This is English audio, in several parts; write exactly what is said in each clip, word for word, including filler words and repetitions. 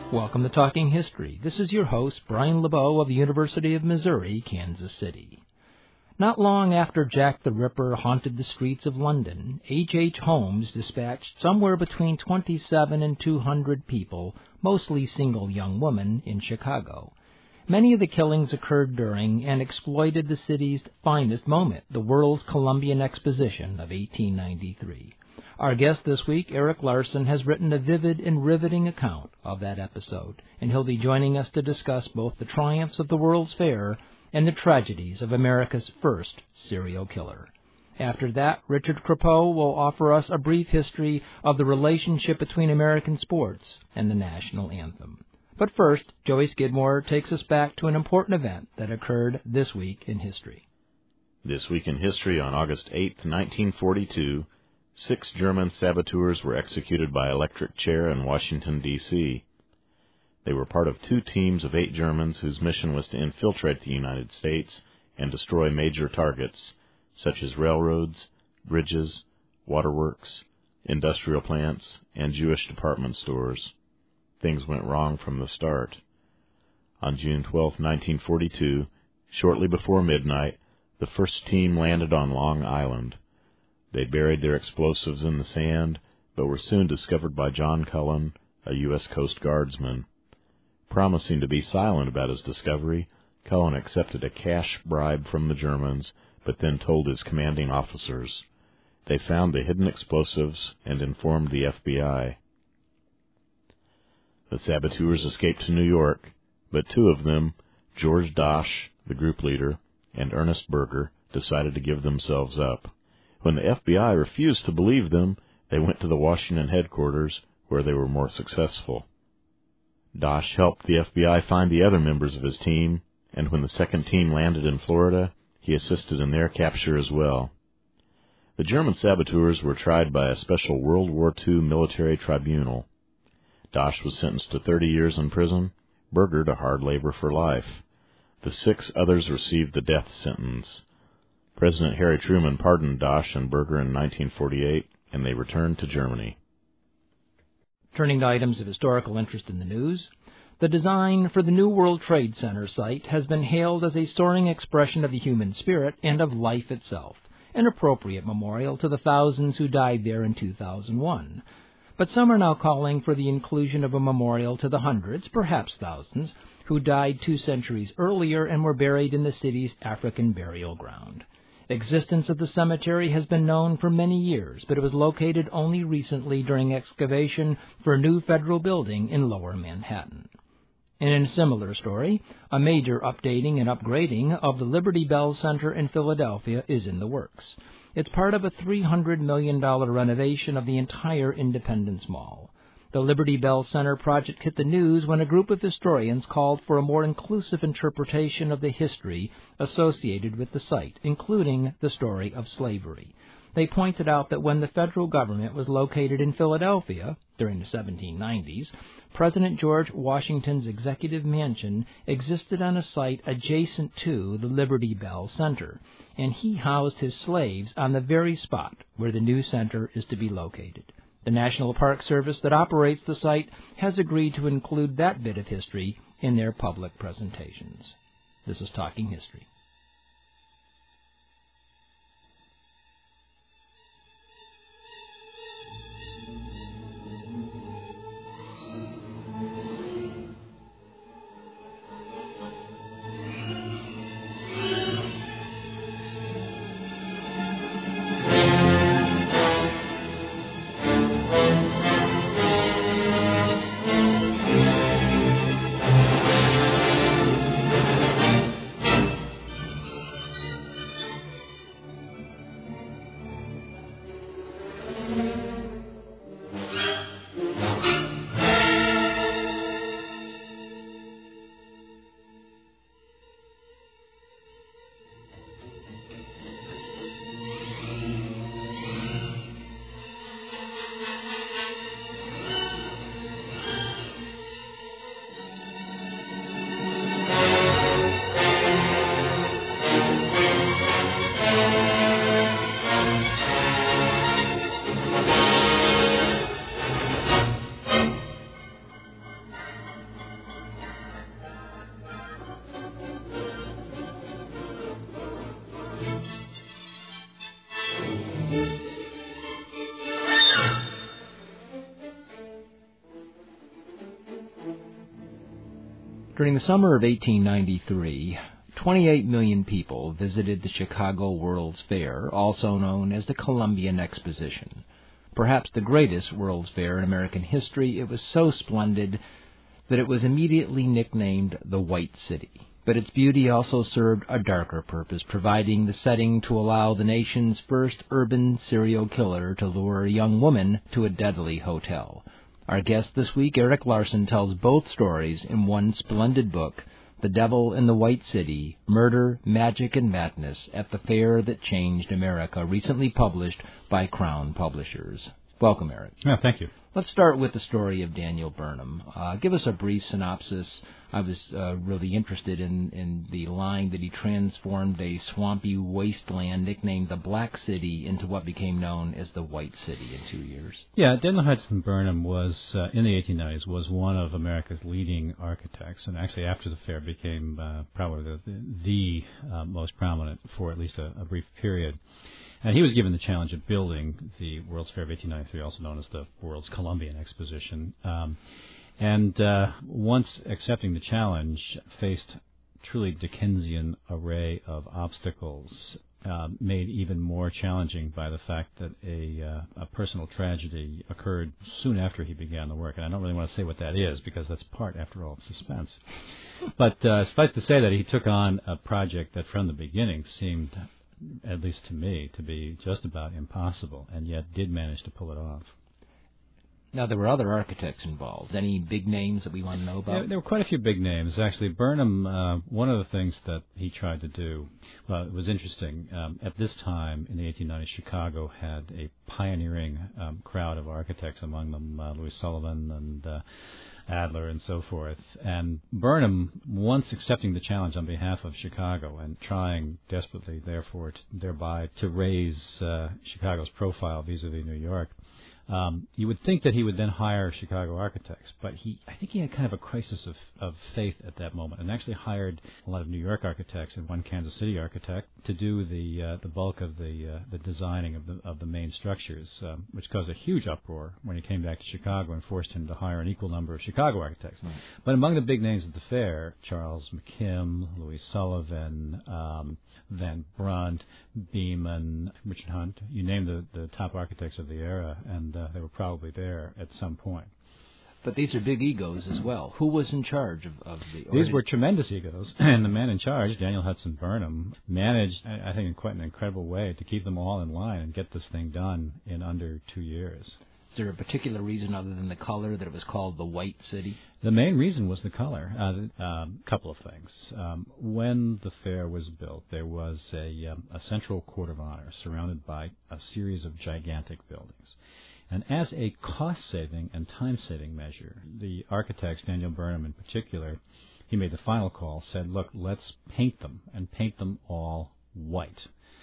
Welcome to Talking History. This is your host, Brian LeBeau of the University of Missouri, Kansas City. Not long after Jack the Ripper haunted the streets of London, H H. Holmes dispatched somewhere between twenty-seven and two hundred people, mostly single young women, in Chicago. Many of the killings occurred during and exploited the city's finest moment, the World's Columbian Exposition of eighteen ninety-three. Our guest this week, Eric Larson, has written a vivid and riveting account of that episode, and he'll be joining us to discuss both the triumphs of the World's Fair and the tragedies of America's first serial killer. After that, Richard Crepeau will offer us a brief history of the relationship between American sports and the national anthem. But first, Joey Skidmore takes us back to an important event that occurred this week in history. This week in history, on August eighth, nineteen forty-two, six German saboteurs were executed by electric chair in Washington, D C They were part of two teams of eight Germans whose mission was to infiltrate the United States and destroy major targets, such as railroads, bridges, waterworks, industrial plants, and Jewish department stores. Things went wrong from the start. On June twelfth, nineteen forty-two, shortly before midnight, the first team landed on Long Island. They buried their explosives in the sand, but were soon discovered by John Cullen, a U S Coast Guardsman. Promising to be silent about his discovery, Cullen accepted a cash bribe from the Germans, but then told his commanding officers. They found the hidden explosives and informed the F B I. The saboteurs escaped to New York, but two of them, George Dosch, the group leader, and Ernest Berger, decided to give themselves up. When the F B I refused to believe them, they went to the Washington headquarters, where they were more successful. Dosch helped the F B I find the other members of his team, and when the second team landed in Florida, he assisted in their capture as well. The German saboteurs were tried by a special World War Two military tribunal. Dosch was sentenced to thirty years in prison, Berger to hard labor for life. The six others received the death sentence. President Harry Truman pardoned Dosch and Berger in nineteen forty-eight, and they returned to Germany. Turning to items of historical interest in the news, the design for the New World Trade Center site has been hailed as a soaring expression of the human spirit and of life itself, an appropriate memorial to the thousands who died there in two thousand one. But some are now calling for the inclusion of a memorial to the hundreds, perhaps thousands, who died two centuries earlier and were buried in the city's African burial ground. The existence of the cemetery has been known for many years, but it was located only recently during excavation for a new federal building in Lower Manhattan. And in a similar story, a major updating and upgrading of the Liberty Bell Center in Philadelphia is in the works. It's part of a three hundred million dollars renovation of the entire Independence Mall. The Liberty Bell Center project hit the news when a group of historians called for a more inclusive interpretation of the history associated with the site, including the story of slavery. They pointed out that when the federal government was located in Philadelphia during the seventeen nineties, President George Washington's executive mansion existed on a site adjacent to the Liberty Bell Center, and he housed his slaves on the very spot where the new center is to be located. The National Park Service that operates the site has agreed to include that bit of history in their public presentations. This is Talking History. During the summer of eighteen ninety-three, twenty-eight million people visited the Chicago World's Fair, also known as the Columbian Exposition. Perhaps the greatest World's Fair in American history, it was so splendid that it was immediately nicknamed the White City. But its beauty also served a darker purpose, providing the setting to allow the nation's first urban serial killer to lure a young woman to a deadly hotel. Our guest this week, Erik Larson, tells both stories in one splendid book, The Devil in the White City, Murder, Magic, and Madness at the Fair That Changed America, recently published by Crown Publishers. Welcome, Erik. Yeah, thank you. Let's start with the story of Daniel Burnham. Uh, give us a brief synopsis. I was uh, really interested in, in the line that he transformed a swampy wasteland nicknamed the Black City into what became known as the White City in two years. Yeah, Daniel Hudson Burnham was, uh, in the eighteen nineties, was one of America's leading architects, and actually after the fair became uh, probably the, the uh, most prominent for at least a, a brief period. And he was given the challenge of building the World's Fair of eighteen ninety-three, also known as the World's Columbian Exposition. Um, and uh, once accepting the challenge, faced truly Dickensian array of obstacles, uh, made even more challenging by the fact that a, uh, a personal tragedy occurred soon after he began the work. And I don't really want to say what that is, because that's part, after all, of suspense. But uh, suffice to say that he took on a project that from the beginning seemed, at least to me, to be just about impossible, and yet did manage to pull it off. Now, there were other architects involved. Any big names that we want to know about? Yeah, there were quite a few big names. Actually, Burnham, uh, one of the things that he tried to do, well, it was interesting. Um, at this time, in the eighteen nineties, Chicago had a pioneering um, crowd of architects, among them uh, Louis Sullivan and uh, Adler and so forth. And Burnham, once accepting the challenge on behalf of Chicago and trying desperately, therefore, to, thereby to raise uh, Chicago's profile vis-a-vis New York, Um, you would think that he would then hire Chicago architects, but he, I think he had kind of a crisis of, of faith at that moment, and actually hired a lot of New York architects and one Kansas City architect to do the uh, the bulk of the uh, the designing of the of the main structures, um, which caused a huge uproar when he came back to Chicago and forced him to hire an equal number of Chicago architects. Mm. But among the big names at the fair, Charles McKim, Louis Sullivan, um, Van Brunt, Beeman, Richard Hunt, you name the, the top architects of the era, and uh, they were probably there at some point. But these are big egos as well. Who was in charge of, of the... These were tremendous egos, and the man in charge, Daniel Hudson Burnham, managed, I think in quite an incredible way, to keep them all in line and get this thing done in under two years. Is there a particular reason other than the color that it was called the White City? The main reason was the color. A uh, um, couple of things. Um, when the fair was built, there was a, um, a central court of honor surrounded by a series of gigantic buildings. And as a cost-saving and time-saving measure, the architects, Daniel Burnham in particular, he made the final call, said, look, let's paint them, and paint them all white.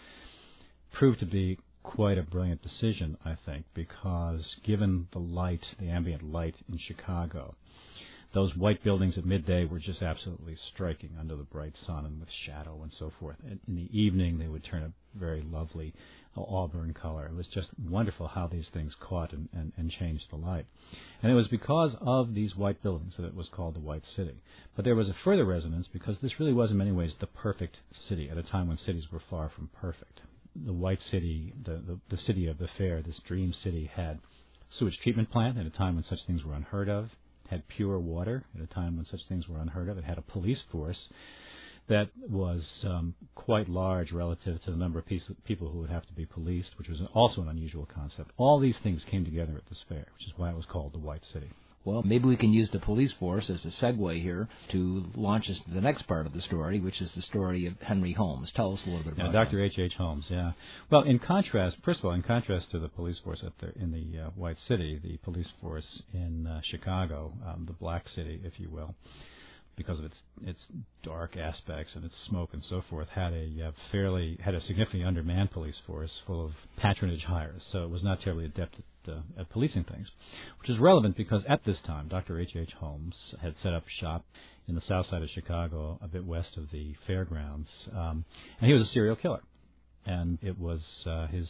Proved to be quite a brilliant decision, I think, because given the light, the ambient light in Chicago, those white buildings at midday were just absolutely striking under the bright sun and with shadow and so forth. And in the evening, they would turn a very lovely uh, auburn color. It was just wonderful how these things caught and, and, and changed the light. And it was because of these white buildings that it was called the White City. But there was a further resonance because this really was in many ways the perfect city at a time when cities were far from perfect. The White City, the, the, the city of the fair, this dream city, had sewage treatment plant at a time when such things were unheard of. It had pure water at a time when such things were unheard of. It had a police force that was um, quite large relative to the number of people who would have to be policed, which was also an unusual concept. All these things came together at this fair, which is why it was called the White City. Well, maybe we can use the police force as a segue here to launch us to the next part of the story, which is the story of Henry Holmes. Tell us a little bit about yeah, Doctor H H. Holmes, yeah. Well, in contrast, first of all, in contrast to the police force at the, in the uh, White City, the police force in uh, Chicago, um, the Black City, if you will, because of its its dark aspects and its smoke and so forth, had a uh, fairly had a significantly undermanned police force full of patronage hires. So it was not terribly adept at, uh, at policing things, which is relevant because at this time, Doctor H H. Holmes had set up shop in the south side of Chicago, a bit west of the fairgrounds, um, and he was a serial killer. And it was uh, his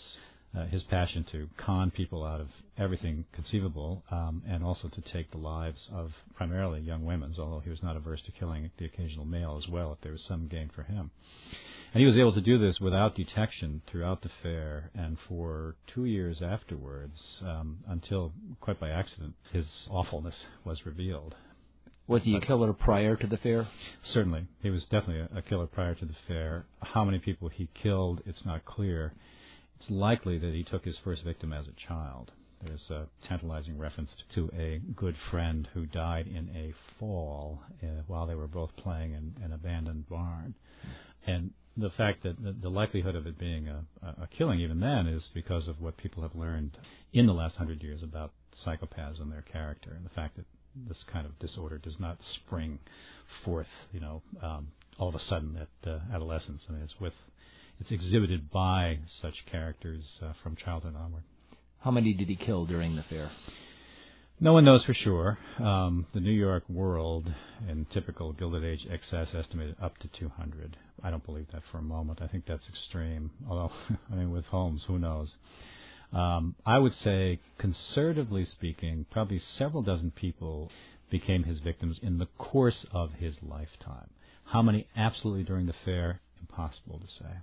uh, his passion to con people out of everything conceivable, um, and also to take the lives of primarily young women, although he was not averse to killing the occasional male as well if there was some gain for him. And he was able to do this without detection throughout the fair, and for two years afterwards, um, until, quite by accident, his awfulness was revealed. Was he but a killer prior to the fair? Certainly. He was definitely a, a killer prior to the fair. How many people he killed, it's not clear. It's likely that he took his first victim as a child. There's a tantalizing reference to a good friend who died in a fall uh, while they were both playing in an abandoned barn. And the fact that the, the likelihood of it being a, a killing even then is because of what people have learned in the last hundred years about psychopaths and their character, and the fact that this kind of disorder does not spring forth, you know, um, all of a sudden at uh, adolescence. I mean, it's with, it's exhibited by such characters uh, from childhood onward. How many did he kill during the fair? No one knows for sure. Um, the New York World, in typical Gilded Age excess, estimated up to two hundred. I don't believe that for a moment. I think that's extreme. Although, I mean, with Holmes, who knows? Um, I would say, conservatively speaking, probably several dozen people became his victims in the course of his lifetime. How many absolutely during the fair? Impossible to say.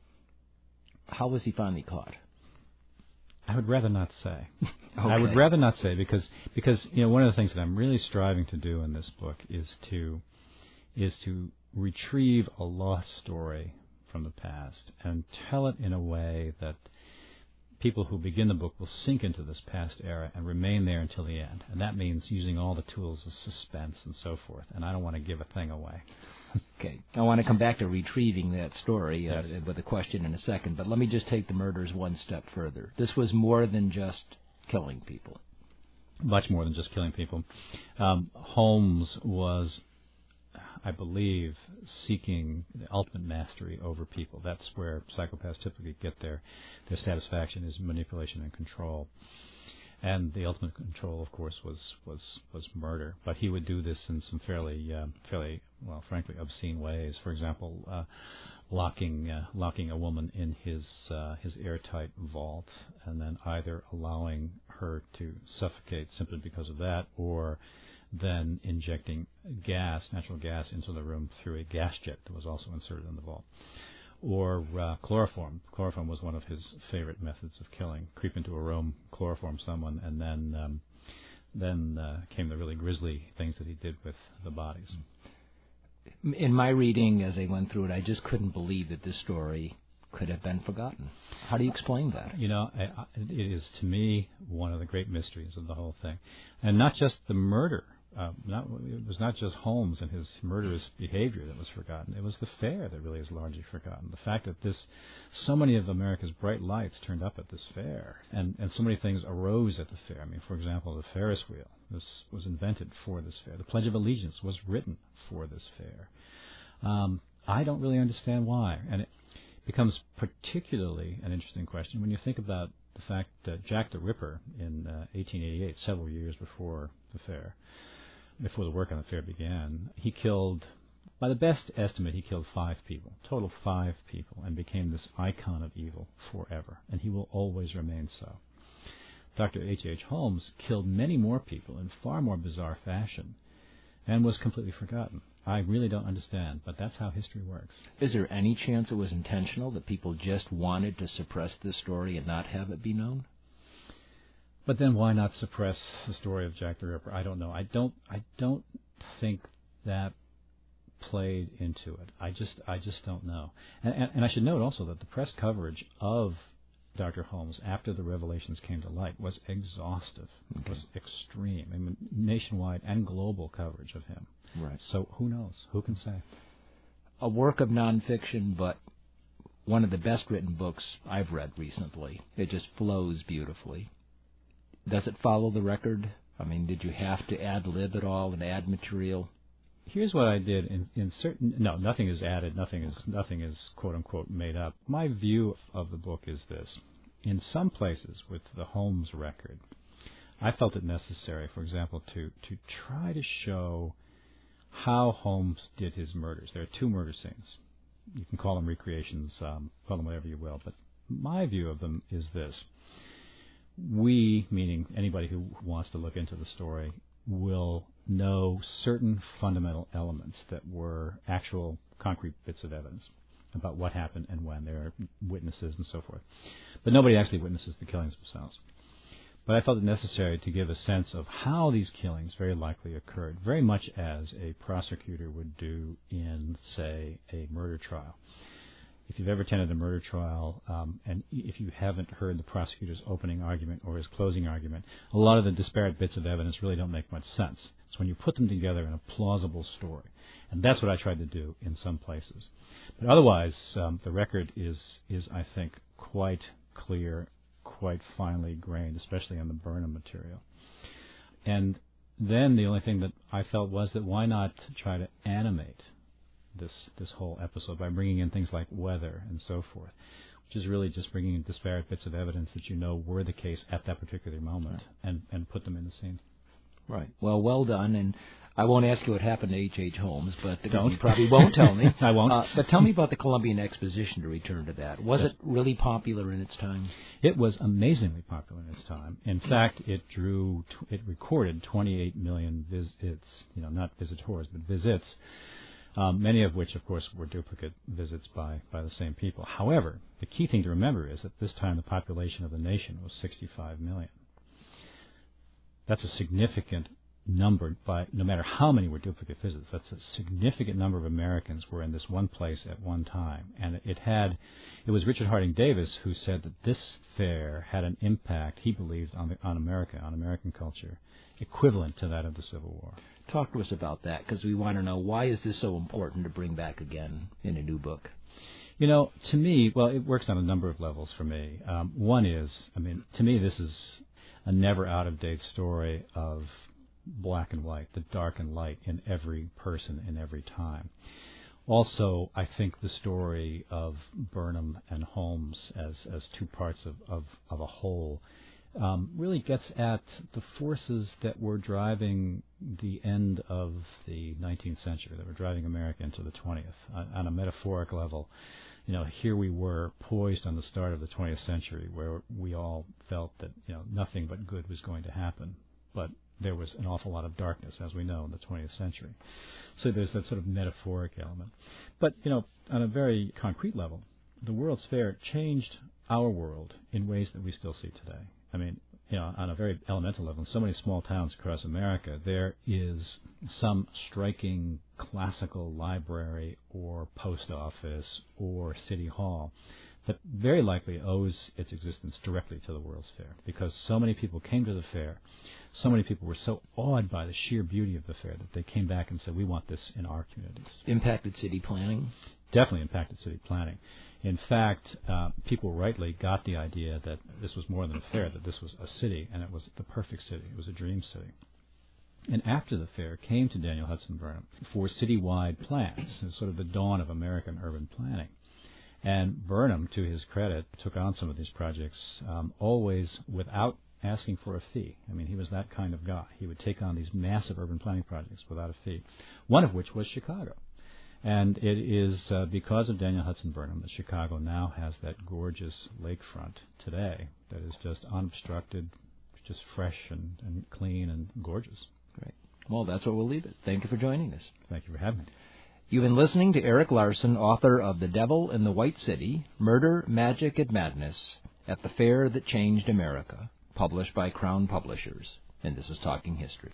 How was he finally caught? I would rather not say. Okay. I would rather not say because because you know one of the things that I'm really striving to do in this book is to is to retrieve a lost story from the past and tell it in a way that people who begin the book will sink into this past era and remain there until the end. And that means using all the tools of suspense and so forth. And I don't want to give a thing away. Okay. I want to come back to retrieving that story uh, Yes. with a question in a second, but let me just take the murders one step further. This was more than just killing people. Much more than just killing people. Um, Holmes was, I believe, seeking the ultimate mastery over people. That's where psychopaths typically get their, their satisfaction, is manipulation and control. And the ultimate control, of course, was, was, was murder. But he would do this in some fairly, uh, fairly, well, frankly, obscene ways. For example, uh, locking uh, locking a woman in his uh, his airtight vault, and then either allowing her to suffocate simply because of that, or then injecting gas, natural gas, into the room through a gas jet that was also inserted in the vault. Or uh, chloroform. Chloroform was one of his favorite methods of killing. Creep into a room, chloroform someone, and then um, then uh, came the really grisly things that he did with the bodies. In my reading, as I went through it, I just couldn't believe that this story could have been forgotten. How do you explain that? You know, I, I, it is, to me, one of the great mysteries of the whole thing. And not just the murder. Uh, not, it was not just Holmes and his murderous behavior that was forgotten. It was the fair that really is largely forgotten. The fact that this, so many of America's bright lights turned up at this fair, and, and so many things arose at the fair. I mean, for example, the Ferris wheel. This was invented for this fair. The Pledge of Allegiance was written for this fair. Um, I don't really understand why, and it becomes particularly an interesting question when you think about the fact that Jack the Ripper in uh, eighteen eighty-eight, several years before the fair, before the work on the fair began, he killed, by the best estimate, he killed five people, total five people, and became this icon of evil forever, and he will always remain so. Doctor H H. Holmes killed many more people in far more bizarre fashion and was completely forgotten. I really don't understand, but that's how history works. Is there any chance it was intentional, that people just wanted to suppress this story and not have it be known? But then why not suppress the story of Jack the Ripper? I don't know. I don't I don't think that played into it. I just I just don't know. And, and, and I should note also that the press coverage of Doctor Holmes after the revelations came to light was exhaustive. Okay. It was extreme. I mean, nationwide and global coverage of him. Right. So who knows? Who can say? A work of nonfiction, but one of the best written books I've read recently. It just flows beautifully. Does it follow the record? I mean, did you have to ad-lib at all and add material? Here's what I did in, in certain. No, nothing is added. Nothing is nothing is quote unquote made up. My view of the book is this: in some places with the Holmes record, I felt it necessary, for example, to to try to show how Holmes did his murders. There are two murder scenes. You can call them recreations, um, call them whatever you will, but my view of them is this. We, meaning anybody who wants to look into the story, will know certain fundamental elements that were actual concrete bits of evidence about what happened and when. There are witnesses and so forth. But nobody actually witnesses the killings themselves. But I felt it necessary to give a sense of how these killings very likely occurred, very much as a prosecutor would do in, say, a murder trial. If you've ever attended a murder trial, um, and if you haven't heard the prosecutor's opening argument or his closing argument, a lot of the disparate bits of evidence really don't make much sense. It's when you put them together in a plausible story. And that's what I tried to do in some places. But otherwise, um, the record is, is, I think, quite clear, quite finely grained, especially on the Burnham material. And then the only thing that I felt was that why not try to animate this this whole episode by bringing in things like weather and so forth, which is really just bringing in disparate bits of evidence that you know were the case at that particular moment, right, and, and put them in the scene. Right. Well, well done. And I won't ask you what happened to H H. Holmes, but Don't. you probably won't tell me. I won't. Uh, but tell me about the Columbian Exposition, to return to that. Was yes. it really popular in its time? It was amazingly popular in its time. In fact, it drew, it recorded twenty-eight million visits, you know, not visitors, but visits, um, many of which, of course, were duplicate visits by, by the same people. However, the key thing to remember is that this time the population of the nation was sixty-five million. That's a significant number, by no matter how many were duplicate visits. That's a significant number of Americans were in this one place at one time. And it had, it was Richard Harding Davis who said that this fair had an impact, he believed, on, the, on America, on American culture, equivalent to that of the Civil War. Talk to us about that, because we want to know, why is this so important to bring back again in a new book? You know, to me, well, it works on a number of levels for me. Um, one is, I mean, to me, this is a never out-of-date story of black and white, the dark and light in every person in every time. Also, I think the story of Burnham and Holmes as, as two parts of, of, of a whole um, really gets at the forces that were driving the end of the nineteenth century, that were driving America into the twentieth. On, on a metaphoric level, you know, here we were poised on the start of the twentieth century, where we all felt that, you know, nothing but good was going to happen. But there was an awful lot of darkness, as we know, in the twentieth century. So there's that sort of metaphoric element. But, you know, on a very concrete level, the World's Fair changed our world in ways that we still see today. I mean, you know, on a very elemental level, in so many small towns across America, there is some striking classical library or post office or city hall that very likely owes its existence directly to the World's Fair, because so many people came to the fair, so many people were so awed by the sheer beauty of the fair that they came back and said, we want this in our communities. Impacted city planning? Definitely impacted city planning. In fact, uh, people rightly got the idea that this was more than a fair, that this was a city, and it was the perfect city. It was a dream city. And after the fair came to Daniel Hudson Burnham for citywide plans, sort of the dawn of American urban planning. And Burnham, to his credit, took on some of these projects um, always without asking for a fee. I mean, he was that kind of guy. He would take on these massive urban planning projects without a fee, one of which was Chicago. And it is uh, because of Daniel Hudson Burnham that Chicago now has that gorgeous lakefront today that is just unobstructed, just fresh and, and clean and gorgeous. Great. Well, that's where we'll leave it. Thank you for joining us. Thank you for having me. You've been listening to Eric Larson, author of The Devil in the White City, Murder, Magic, and Madness at the Fair That Changed America, published by Crown Publishers. And this is Talking History.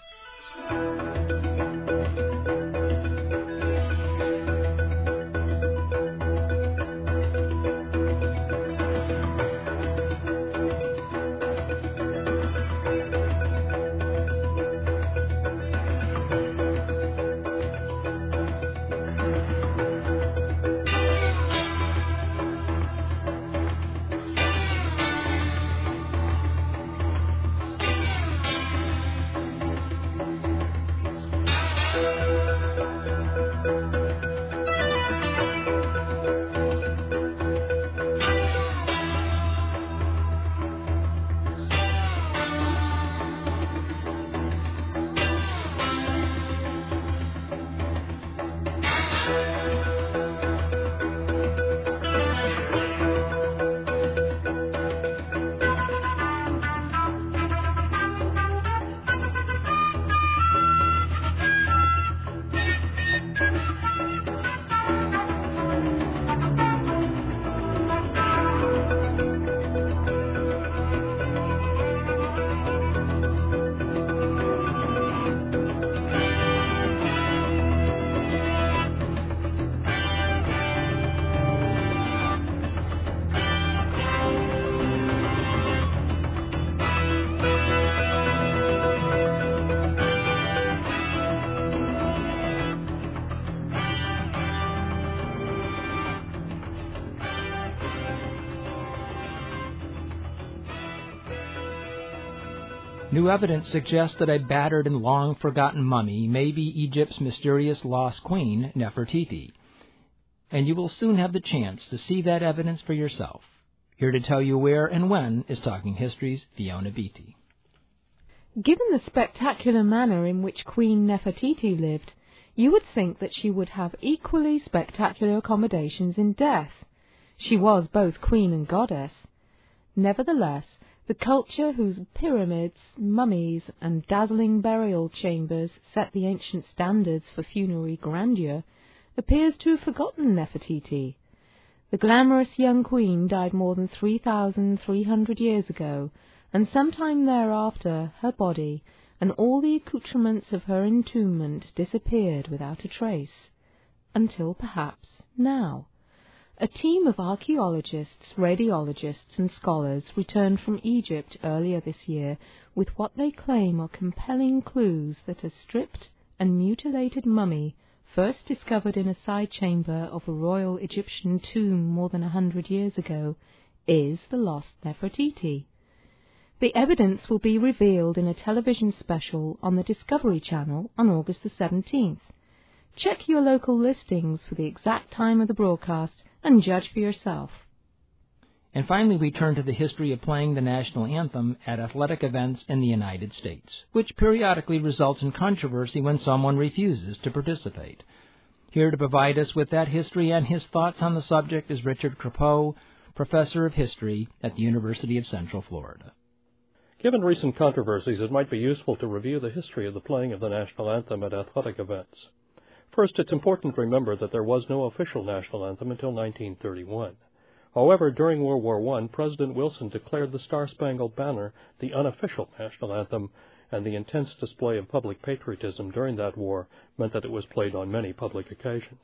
New evidence suggests that a battered and long-forgotten mummy may be Egypt's mysterious lost queen, Nefertiti. And you will soon have the chance to see that evidence for yourself. Here to tell you where and when is Talking History's Fiona Beatty. Given the spectacular manner in which Queen Nefertiti lived, you would think that she would have equally spectacular accommodations in death. She was both queen and goddess. Nevertheless, the culture whose pyramids, mummies, and dazzling burial chambers set the ancient standards for funerary grandeur appears to have forgotten Nefertiti. The glamorous young queen died more than three thousand three hundred years ago, and sometime thereafter her body and all the accoutrements of her entombment disappeared without a trace, until perhaps now. A team of archaeologists, radiologists and scholars returned from Egypt earlier this year with what they claim are compelling clues that a stripped and mutilated mummy first discovered in a side chamber of a royal Egyptian tomb more than a hundred years ago is the lost Nefertiti. The evidence will be revealed in a television special on the Discovery Channel on August the seventeenth. Check your local listings for the exact time of the broadcast and judge for yourself. And finally, we turn to the history of playing the national anthem at athletic events in the United States, which periodically results in controversy when someone refuses to participate. Here to provide us with that history and his thoughts on the subject is Richard Crepeau, Professor of History at the University of Central Florida. Given recent controversies, it might be useful to review the history of the playing of the national anthem at athletic events. First, it's important to remember that there was no official national anthem until nineteen thirty-one. However, during World War One, President Wilson declared the Star-Spangled Banner the unofficial national anthem, and the intense display of public patriotism during that war meant that it was played on many public occasions.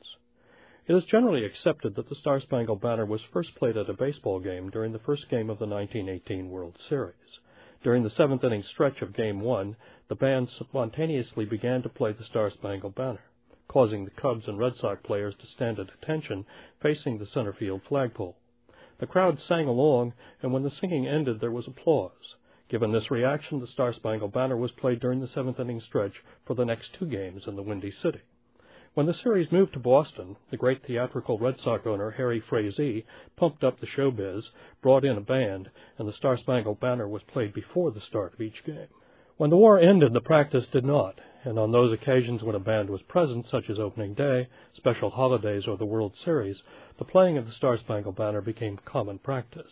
It is generally accepted that the Star-Spangled Banner was first played at a baseball game during the first game of the nineteen eighteen World Series. During the seventh inning stretch of Game one, the band spontaneously began to play the Star-Spangled Banner, causing the Cubs and Red Sox players to stand at attention facing the center field flagpole. The crowd sang along, and when the singing ended, there was applause. Given this reaction, the Star-Spangled Banner was played during the seventh inning stretch for the next two games in the Windy City. When the series moved to Boston, the great theatrical Red Sox owner Harry Frazee pumped up the showbiz, brought in a band, and the Star-Spangled Banner was played before the start of each game. When the war ended, the practice did not, and on those occasions when a band was present, such as opening day, special holidays, or the World Series, the playing of the Star-Spangled Banner became common practice.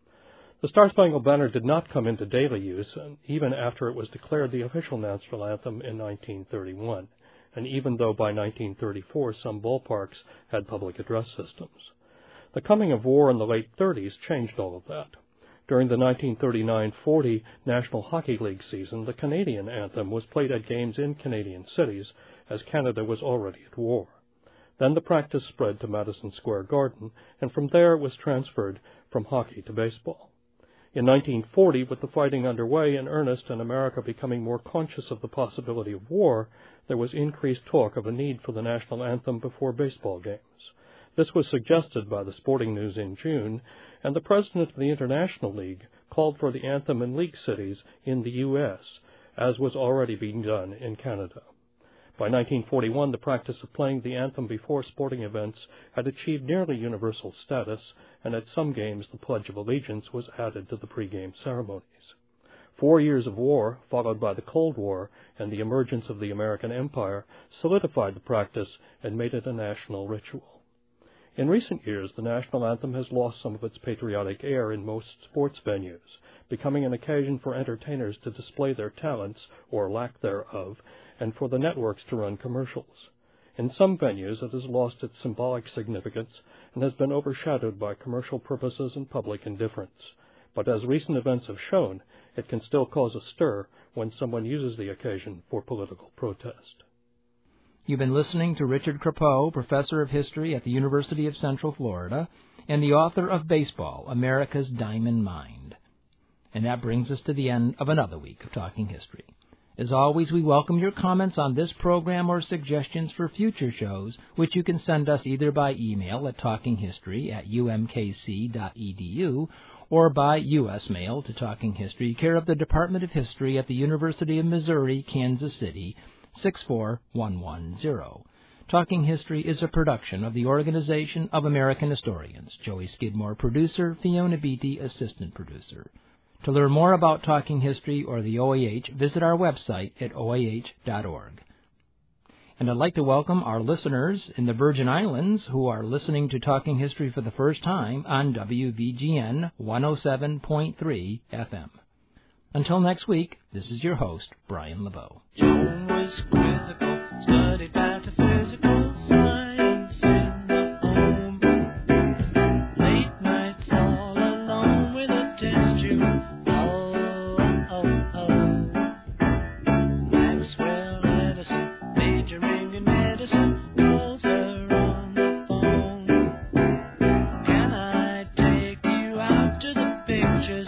The Star-Spangled Banner did not come into daily use, even after it was declared the official national anthem in nineteen thirty-one. And even though by nineteen thirty-four some ballparks had public address systems. The coming of war in the late thirties changed all of that. During the nineteen thirty-nine forty National Hockey League season, the Canadian anthem was played at games in Canadian cities, as Canada was already at war. Then the practice spread to Madison Square Garden, and from there it was transferred from hockey to baseball. In nineteen forty, with the fighting underway in earnest and America becoming more conscious of the possibility of war, there was increased talk of a need for the national anthem before baseball games. This was suggested by the Sporting News in June, and the president of the International League called for the anthem in league cities in the U S, as was already being done in Canada. By nineteen forty-one, the practice of playing the anthem before sporting events had achieved nearly universal status, and at some games the Pledge of Allegiance was added to the pregame ceremonies. Four years of war, followed by the Cold War and the emergence of the American Empire, solidified the practice and made it a national ritual. In recent years, the national anthem has lost some of its patriotic air in most sports venues, becoming an occasion for entertainers to display their talents, or lack thereof, and for the networks to run commercials. In some venues, it has lost its symbolic significance and has been overshadowed by commercial purposes and public indifference. But as recent events have shown, it can still cause a stir when someone uses the occasion for political protest. You've been listening to Richard Crepeau, Professor of History at the University of Central Florida, and the author of Baseball, America's Diamond Mind. And that brings us to the end of another week of Talking History. As always, we welcome your comments on this program or suggestions for future shows, which you can send us either by email at talkinghistory at u m k c dot e d u or by U S mail to Talking History, care of the Department of History at the University of Missouri, Kansas City, six four one one zero. Talking History is a production of the Organization of American Historians. Joey Skidmore, producer, Fiona Beatty, assistant producer. To learn more about Talking History or the O A H, visit our website at o a h dot org. And I'd like to welcome our listeners in the Virgin Islands who are listening to Talking History for the first time on W V G N one oh seven point three F M. Until next week, this is your host, Brian LeBeau. Joan was quizzical, studied metaphysical science in the home. Late nights all alone with a test tube. Oh, oh, oh. Maxwell Edison, majoring in medicine, calls her on the phone. Can I take you out to the pictures?